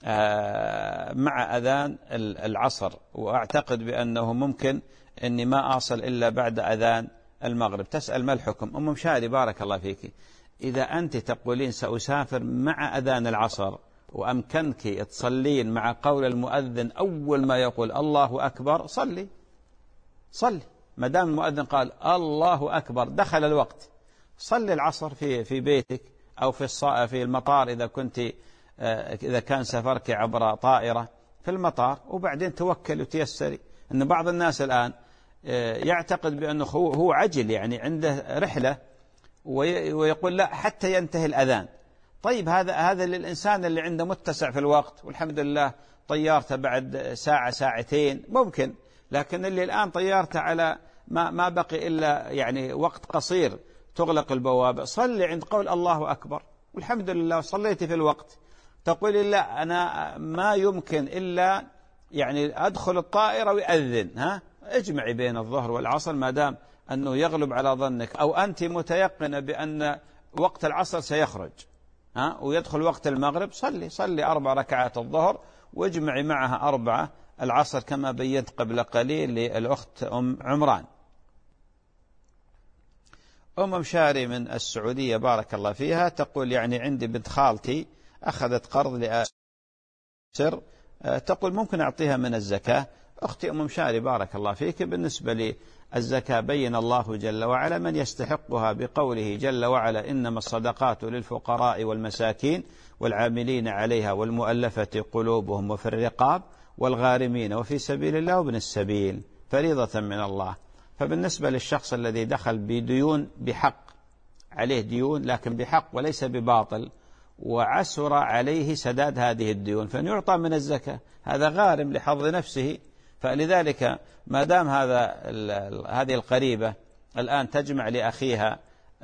مع أذان العصر، وأعتقد بأنه ممكن أني ما أصل إلا بعد أذان المغرب، تسأل ما الحكم؟ أم مشاري بارك الله فيك، إذا أنت تقولين سأسافر مع أذان العصر وأمكنك تصلين مع قول المؤذن أول ما يقول الله أكبر، صلي ما دام المؤذن قال الله أكبر دخل الوقت، صلي العصر في بيتك أو في المطار إذا كان سفرك عبر طائرة في المطار، وبعدين توكل وتيسري. أن بعض الناس الآن يعتقد بأنه هو عجل، يعني عنده رحلة ويقول لا حتى ينتهي الأذان. طيب هذا للإنسان اللي عنده متسع في الوقت، والحمد لله طيارته بعد ساعة ساعتين ممكن، لكن اللي الآن طيارته على ما بقي إلا يعني وقت قصير تغلق البوابة، صلي عند قول الله أكبر والحمد لله صليتي في الوقت. تقول لا أنا ما يمكن إلا يعني أدخل الطائرة ويأذن، اجمعي بين الظهر والعصر ما دام أنه يغلب على ظنك، أو أنت متيقنة بأن وقت العصر سيخرج ويدخل وقت المغرب، صلي 4 ركعات الظهر واجمعي معها 4 العصر كما بينت قبل قليل للأخت أم عمران. أم مشاري من السعودية بارك الله فيها تقول يعني عندي بنت خالتي أخذت قرض لأسر، تقول ممكن أعطيها من الزكاة؟ أختي أم مشاري بارك الله فيك، بالنسبة للزكاة بين الله جل وعلا من يستحقها بقوله جل وعلا إنما الصدقات للفقراء والمساكين والعاملين عليها والمؤلفة قلوبهم وفي الرقاب والغارمين وفي سبيل الله وابن السبيل، فريضة من الله. فبالنسبة للشخص الذي دخل بديون بحق، عليه ديون لكن بحق وليس بباطل، وعسر عليه سداد هذه الديون، فإن يعطى من الزكاة، هذا غارم لحظ نفسه. فلذلك ما دام هذه القريبة الآن تجمع لأخيها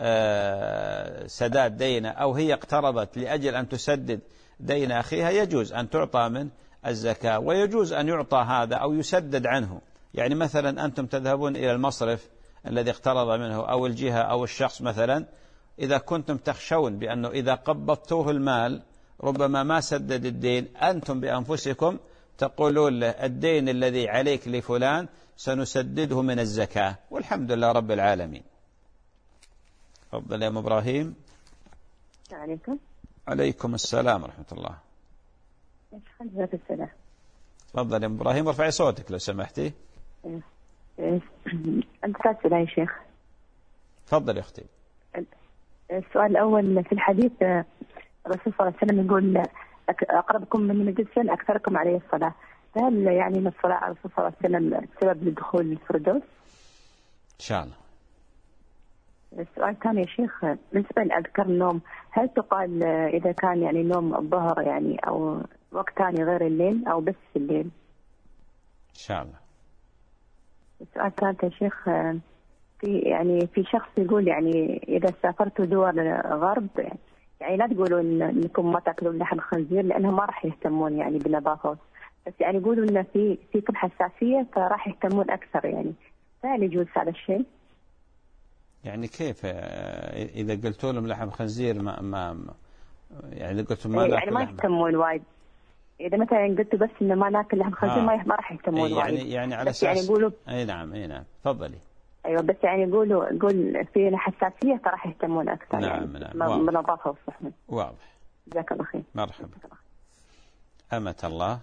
سداد دين، أو هي اقترضت لأجل أن تسدد دين أخيها، يجوز أن تعطى من الزكاة، ويجوز أن يعطى هذا أو يسدد عنه. يعني مثلا أنتم تذهبون إلى المصرف الذي اقترض منه أو الجهة أو الشخص مثلا، إذا كنتم تخشون بأنه إذا قبضتوه المال ربما ما سدد الدين، أنتم بأنفسكم تقولون له الدين الذي عليك لفلان سنسدده من الزكاة، والحمد لله رب العالمين. تفضل يا أم إبراهيم. عليكم. عليكم السلام ورحمة الله. السلام. تفضل يا أم إبراهيم، ارفعي صوتك لو سمحتي. أنت تسأل يا شيخ. تفضل يا أختي. السؤال الأول في الحديث الرسول صلى الله عليه وسلم يقول أقربكم مني مجلسا أكثركم عليه الصلاة، فهل يعني أن الصلاة على الرسول صلى الله عليه وسلم سبب لدخول الفردوس؟ إن شاء الله. السؤال الثاني يا شيخ بالنسبة لأذكار النوم، هل تقال إذا كان يعني نوم الظهر يعني أو وقت ثاني غير الليل أو بس في الليل؟ إن شاء الله. السؤال الثالث يا شيخ، في شخص يقول يعني إذا سافرتوا دول غرب يعني لا تقولوا إنكم ما تأكلون لحم خنزير لأنهم ما راح يهتمون يعني بالنظافة، بس يعني يقولوا إن فيكم حساسية فراح يهتمون أكثر يعني، فهل يجوز هذا الشيء؟ يعني كيف إذا قلتوا لهم لحم خنزير ما يعني قلتوا ما يعني ما يهتمون وايد، إذا مثلا قلتوا بس إن ما ناكل لحم خنزير ما راح يهتمون وايد. يعني على أساس يعني يقولوا أي نعم تفضلي. أيوة بس يعني يقول فينا حساسية فراح يهتمون أكثر. نعم يعني بالنظافة والصحة. واضح. جزاك الله خير. مرحبا. أمة الله.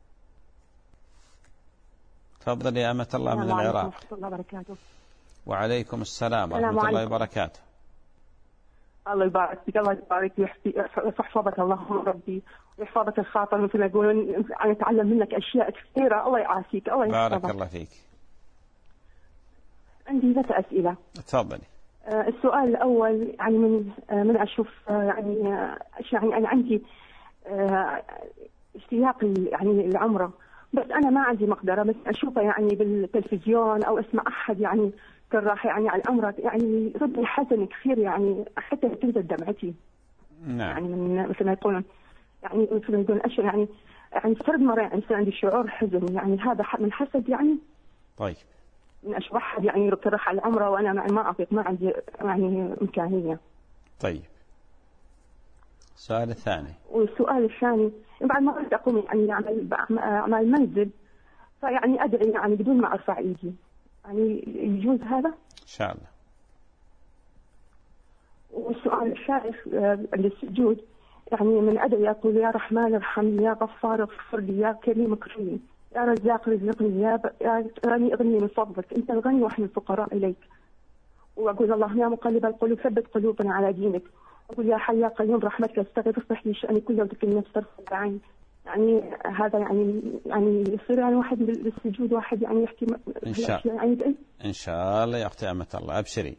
تفضل يا أمة الله من العراق. ورحمة الله وبركاته. وعليكم السلام ورحمة الله وبركاته. الله يبارك فيك، الله يبارك ويحفظك اللهم ربي ويحفظك الخاطر، مثل ما يقولون أنا أتعلم منك أشياء كثيرة، الله يعافيك الله يحفظك. بارك الله فيك. عندي 3 أسئلة. تفضلي. السؤال الأول يعني من أشوف يعني أنا عندي اشتياق يعني العمرة، بس أنا ما عندي مقدرة، بس أشوفه يعني بالتلفزيون أو أسمع أحد يعني كان راح يعني على العمرة، يعني ردني حزن كثير يعني حتى تنزل دمعتي. نعم. يعني من مثل ما يقولون أشياء يعني فرد مرة يعني يصير عندي شعور حزن، يعني هذا من حسد يعني. طيب. من أشوف أحد يعني يروح على العمرة وأنا ما أطيق، ما عندي يعني إمكانية. طيب. السؤال الثاني. والسؤال الثاني بعد ما أريد أقوم يعني أعمال منزل، فيعني أدعي يعني بدون ما أرفع إيدي، يعني يجوز هذا؟ إن شاء الله. والسؤال الثالث للسجود، يعني من أدعي أقول يا رحمن ارحمني، يا غفار اغفر لي، يا كريم اكرمني، يا رزاق رزقني، يا غني اغني من فضلك، أنت الغني ونحن الفقراء إليك. وأقول اللهم يا مقلب القلوب ثبت قلوبنا على دينك. أقول يا حي يا قيوم برحمتك أستغفر اصلح لي شأني كله وتكلني نفس طرف العين. يعني هذا يعني يصير يعني واحد بالسجود واحد يعني يحكي إن شاء الله. يعني إن شاء الله يا أختي أمة الله، أبشري.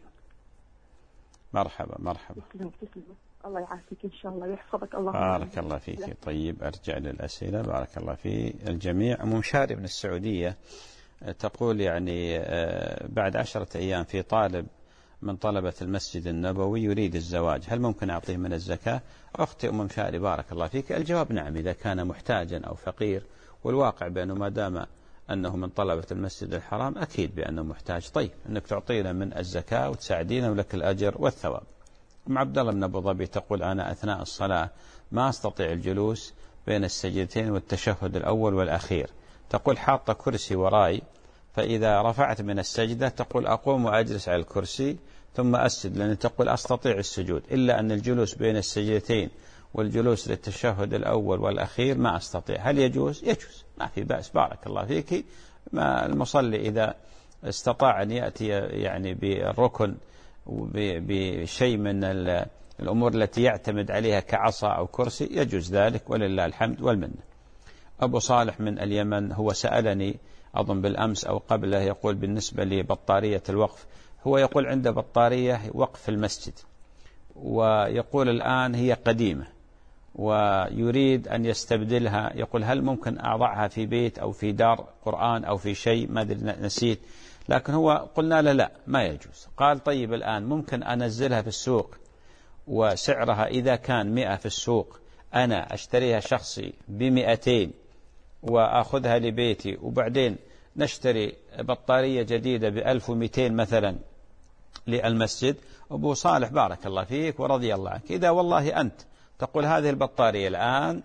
مرحبا. الله يعافيك إن شاء الله ويحفظك الله. بارك الله فيك. طيب أرجع للأسئلة. بارك الله في الجميع. أم مشاري من السعودية تقول يعني بعد 10 أيام في طالب من طلبة المسجد النبوي يريد الزواج، هل ممكن أعطيه من الزكاة؟ أختي أم مشاري بارك الله فيك، الجواب نعم إذا كان محتاجا أو فقير، والواقع بأنه ما دام أنه من طلبة المسجد الحرام أكيد بأنه محتاج. طيب أنك تعطينا من الزكاة وتساعدينا ولك الأجر والثواب. أم عبد الله من أبو ظبي تقول أنا أثناء الصلاة ما أستطيع الجلوس بين السجدتين والتشهد الأول والأخير، تقول حاطة كرسي وراي، فإذا رفعت من السجدة تقول أقوم وأجلس على الكرسي ثم أسجد، لأن تقول أستطيع السجود إلا أن الجلوس بين السجدتين والجلوس للتشهد الأول والأخير ما أستطيع. هل يجوز؟ يجوز، ما في بأس. بارك الله فيك. ما المصلي إذا استطاع أن يأتي يعني بالركن بشيء من الأمور التي يعتمد عليها كعصا أو كرسي يجوز ذلك، ولله الحمد والمنة. أبو صالح من اليمن هو سألني أظن بالأمس أو قبله، يقول بالنسبة لبطارية الوقف، هو يقول عنده بطارية وقف في المسجد، ويقول الآن هي قديمة ويريد أن يستبدلها، يقول هل ممكن أضعها في بيت أو في دار قرآن أو في شيء، ما أدري نسيت، لكن هو قلنا له لا ما يجوز. قال طيب الآن ممكن أنزلها في السوق وسعرها إذا كان 100 في السوق أنا أشتريها شخصي ب200 وأخذها لبيتي، وبعدين نشتري بطارية جديدة ب1200 مثلا للمسجد. أبو صالح بارك الله فيك ورضي الله عنك، إذا والله أنت تقول هذه البطارية الآن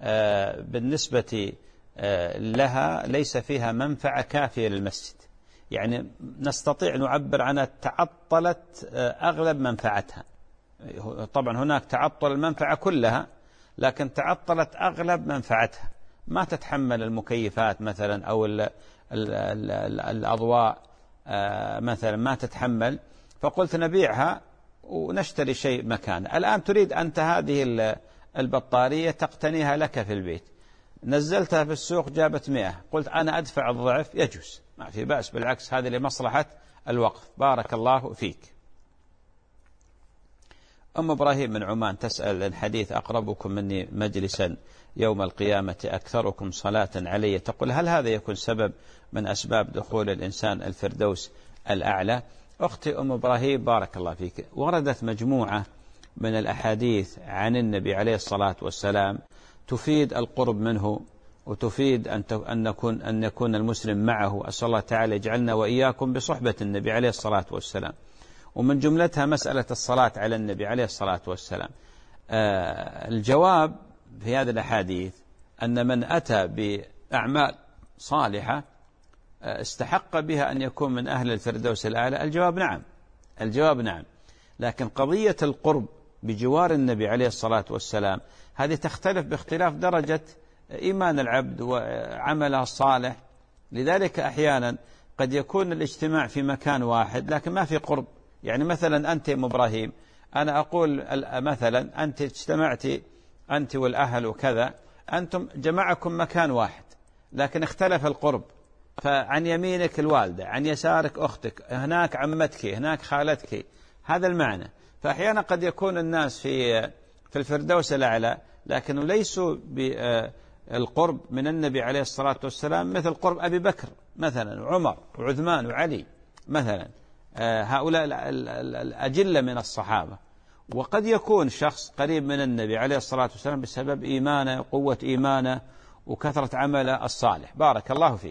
بالنسبة لها ليس فيها منفعة كافية للمسجد، يعني نستطيع نعبر عنها تعطلت أغلب منفعتها، طبعا هناك تعطل المنفعة كلها لكن تعطلت أغلب منفعتها، ما تتحمل المكيفات مثلا أو الأضواء مثلا ما تتحمل، فقلت نبيعها ونشتري شيء مكانه. الآن تريد أنت هذه البطارية تقتنيها لك في البيت، نزلتها في السوق جابت 100، قلت أنا أدفع الضعف، يجوز، ما في بأس، بالعكس هذه لمصلحة الوقف. بارك الله فيك. أم إبراهيم من عمان تسأل الحديث أقربكم مني مجلسا يوم القيامة أكثركم صلاة علي، تقول هل هذا يكون سبب من أسباب دخول الإنسان الفردوس الأعلى؟ أختي أم إبراهيم بارك الله فيك، وردت مجموعة من الأحاديث عن النبي عليه الصلاة والسلام تفيد القرب منه، وتفيد أن يكون المسلم معه. أسأل الله تعالى يجعلنا وإياكم بصحبة النبي عليه الصلاة والسلام. ومن جملتها مسألة الصلاة على النبي عليه الصلاة والسلام. الجواب في هذه الأحاديث أن من أتى بأعمال صالحة استحق بها أن يكون من أهل الفردوس الأعلى. الجواب نعم. لكن قضية القرب بجوار النبي عليه الصلاة والسلام هذه تختلف باختلاف درجة إيمان العبد وعمله الصالح. لذلك أحيانا قد يكون الاجتماع في مكان واحد لكن ما في قرب. يعني مثلا أنت يا إبراهيم، أنا أقول مثلا أنت اجتمعت أنت والأهل وكذا، أنتم جمعكم مكان واحد لكن اختلف القرب، فعن يمينك الوالدة، عن يسارك أختك، هناك عمتك، هناك خالتك، هذا المعنى. فأحيانا قد يكون الناس في الفردوس الأعلى لكن ليسوا بالقرب من النبي عليه الصلاة والسلام مثل قرب أبي بكر مثلا وعمر وعثمان وعلي مثلا، هؤلاء الأجلة من الصحابة. وقد يكون شخص قريب من النبي عليه الصلاة والسلام بسبب إيمانه، قوة إيمانه، وكثرة عمله الصالح. بارك الله فيك.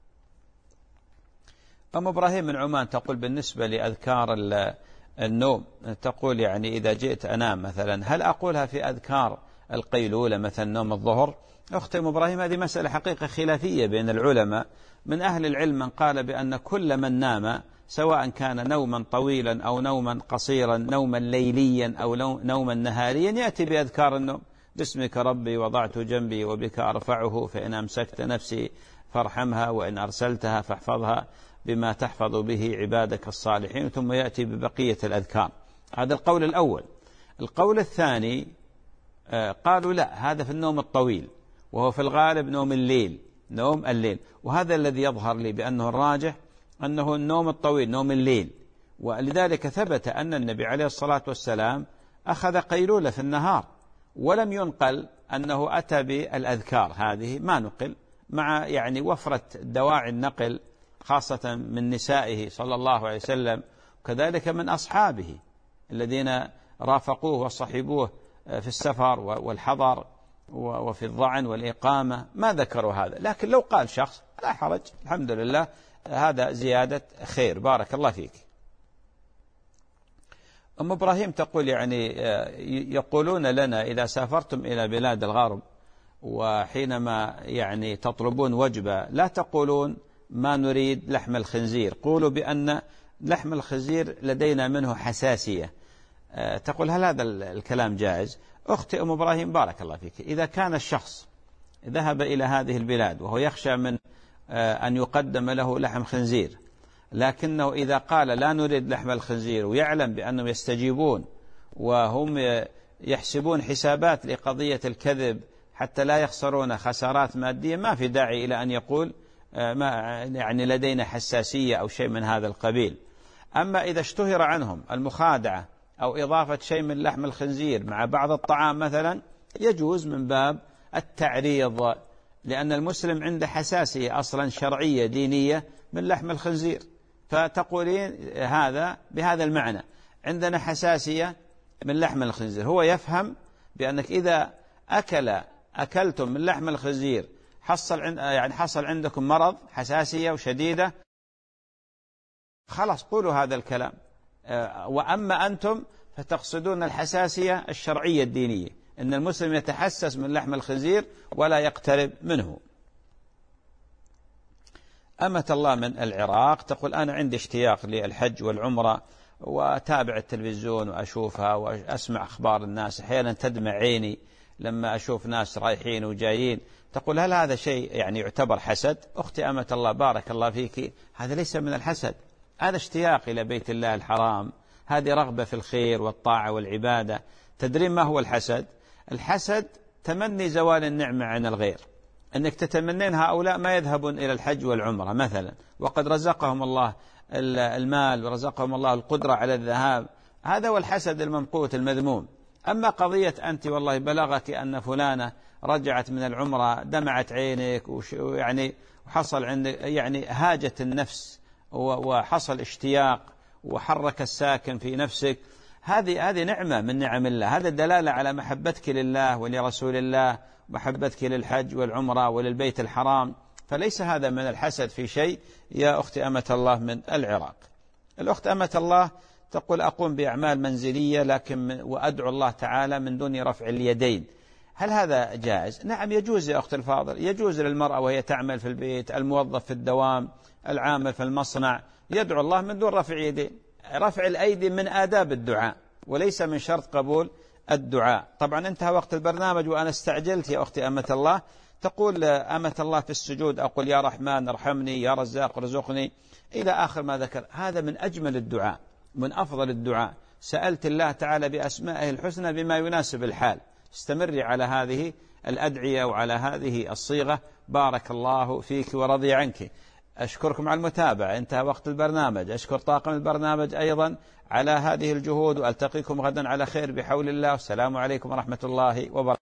أم إبراهيم من عمان تقول بالنسبة لأذكار النوم، تقول يعني إذا جئت أنام مثلا هل أقولها في أذكار القيلولة مثلا نوم الظهر؟ أختي أم إبراهيم هذه مسألة حقيقة خلافية بين العلماء. من أهل العلم من قال بأن كل من نام سواء كان نوما طويلا أو نوما قصيرا، نوما ليليا أو نوما نهاريا، يأتي بأذكار النوم: باسمك ربي وضعت جنبي وبك أرفعه، فإن أمسكت نفسي فارحمها وإن أرسلتها فاحفظها بما تحفظ به عبادك الصالحين، ثم يأتي ببقية الأذكار. هذا القول الأول. القول الثاني قالوا لا، هذا في النوم الطويل، وهو في الغالب نوم الليل. وهذا الذي يظهر لي بأنه الراجح أنه النوم الطويل نوم الليل. ولذلك ثبت أن النبي عليه الصلاة والسلام أخذ قيلولة في النهار، ولم ينقل أنه أتى بالأذكار هذه، ما نقل، مع يعني وفرة دواعي النقل خاصة من نسائه صلى الله عليه وسلم، وكذلك من أصحابه الذين رافقوه وصحبوه في السفر والحضر وفي الضعن والإقامة، ما ذكروا هذا. لكن لو قال شخص لا حرج، الحمد لله، هذا زيادة خير. بارك الله فيك. أم إبراهيم تقول يعني يقولون لنا إذا سافرتم إلى بلاد الغرب وحينما يعني تطلبون وجبة لا تقولون ما نريد لحم الخنزير، قولوا بأن لحم الخنزير لدينا منه حساسية. تقول هل هذا الكلام جائز؟ أختي أم إبراهيم بارك الله فيك، إذا كان الشخص ذهب إلى هذه البلاد وهو يخشى من أن يقدم له لحم خنزير، لكنه إذا قال لا نريد لحم الخنزير ويعلم بأنهم يستجيبون وهم يحسبون حسابات لقضية الكذب حتى لا يخسرون خسارات مادية، ما في داعي إلى أن يقول ما يعني لدينا حساسية أو شيء من هذا القبيل. أما إذا اشتهر عنهم المخادعة أو إضافة شيء من لحم الخنزير مع بعض الطعام مثلا، يجوز من باب التعريض، لأن المسلم عنده حساسية أصلا شرعية دينية من لحم الخنزير، فتقولين هذا بهذا المعنى: عندنا حساسية من لحم الخنزير. هو يفهم بأنك إذا أكلتم من لحم الخنزير حصل عندكم مرض حساسية وشديدة، خلاص قولوا هذا الكلام. وأما أنتم فتقصدون الحساسية الشرعية الدينية، إن المسلم يتحسس من لحم الخنزير ولا يقترب منه. أمة الله من العراق تقول أنا عندي اشتياق للحج والعمرة، وأتابع التلفزيون وأشوفها وأسمع أخبار الناس، أحيانا تدمع عيني لما أشوف ناس رايحين وجايين. تقول هل هذا شيء يعني يعتبر حسد؟ أختي أمة الله بارك الله فيك، هذا ليس من الحسد، هذا اشتياق إلى بيت الله الحرام، هذه رغبة في الخير والطاعة والعبادة. تدرين ما هو الحسد؟ الحسد تمني زوال النعمة عن الغير، أنك تتمنين هؤلاء ما يذهبون إلى الحج والعمرة مثلا، وقد رزقهم الله المال ورزقهم الله القدرة على الذهاب. هذا هو الحسد الممقوت المذموم. أما قضية أنت والله بلغك أن فلانة رجعت من العمرة دمعت عينك ويعني وحصل عندك يعني هاجة النفس وحصل اشتياق وحرك الساكن في نفسك، هذه نعمة من نعم الله، هذا دلالة على محبتك لله ولرسول الله، محبتك للحج والعمرة وللبيت الحرام، فليس هذا من الحسد في شيء. يا أختي أمة الله من العراق، الأخت أمة الله تقول أقوم بأعمال منزلية لكن وأدعو الله تعالى من دون رفع اليدين، هل هذا جائز؟ نعم يجوز يا أخت الفاضل، يجوز للمرأة وهي تعمل في البيت، الموظف في الدوام، العامل في المصنع، يدعو الله من دون رفع يدين. رفع الأيدي من آداب الدعاء وليس من شرط قبول الدعاء. طبعا انتهى وقت البرنامج وأنا استعجلت يا أختي أمة الله. تقول أمة الله في السجود أقول يا رحمن ارحمني، يا رزاق ارزقني، إلى آخر ما ذكر. هذا من أجمل الدعاء، من أفضل الدعاء. سألت الله تعالى بأسمائه الحسنى بما يناسب الحال. استمري على هذه الأدعية وعلى هذه الصيغة. بارك الله فيك ورضي عنك. أشكركم على المتابعة، انتهى وقت البرنامج. أشكر طاقم البرنامج أيضا على هذه الجهود، وألتقيكم غدا على خير بحول الله. والسلام عليكم ورحمة الله وبركاته.